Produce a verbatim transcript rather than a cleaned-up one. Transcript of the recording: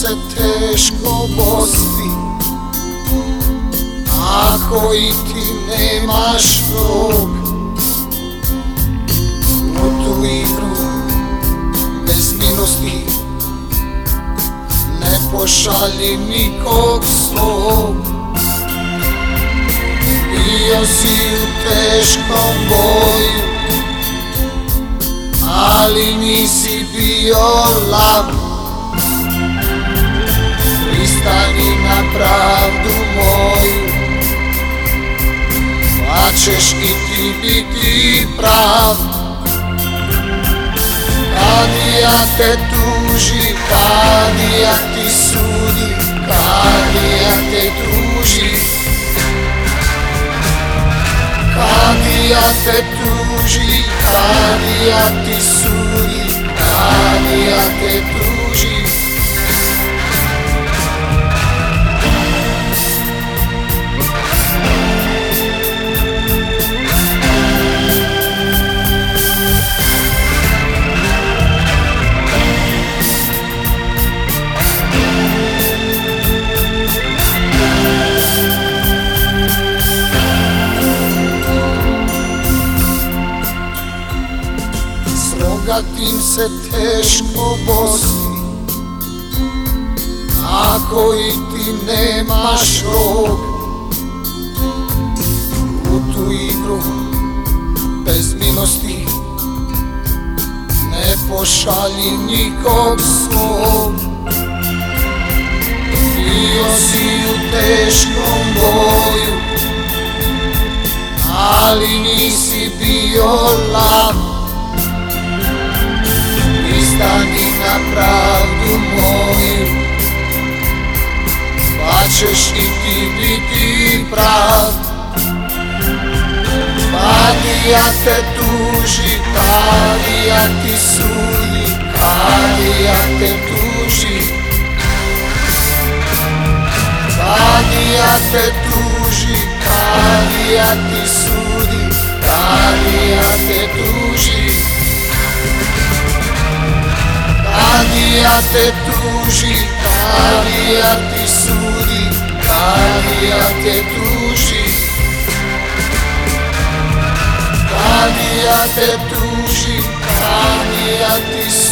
se teško bosti, ako i ti nemaš rog. U tu igru bez milosti ne pošalji nikog svog. Bio si u teškom boju, ali nisi bio lav. Pristani na pravdu moju, pa ćeš i ti biti prav. Kadija te tuži, kadija ti sudi, kadija te tuži. Kadija te tuži, kadija ti sudi, kadija te tuži. Rogatim se teško bosti, ako i ti nemaš rog. U tu igru bez milosti ne pošalji nikog svog. Bio si u teškom boju, ali nisi bio lav. Pristani na pravdu moju, pa ćeš i ti biti prav. Kadija te tuži, kadija ti sudi, kadija te tuži. Kadija te tuži, kadija ti sudi, kadija te tuži. Kadija te tuži, kadija ti sudi, kadija te tuži. Kadija te tuži, kadija ti sudi.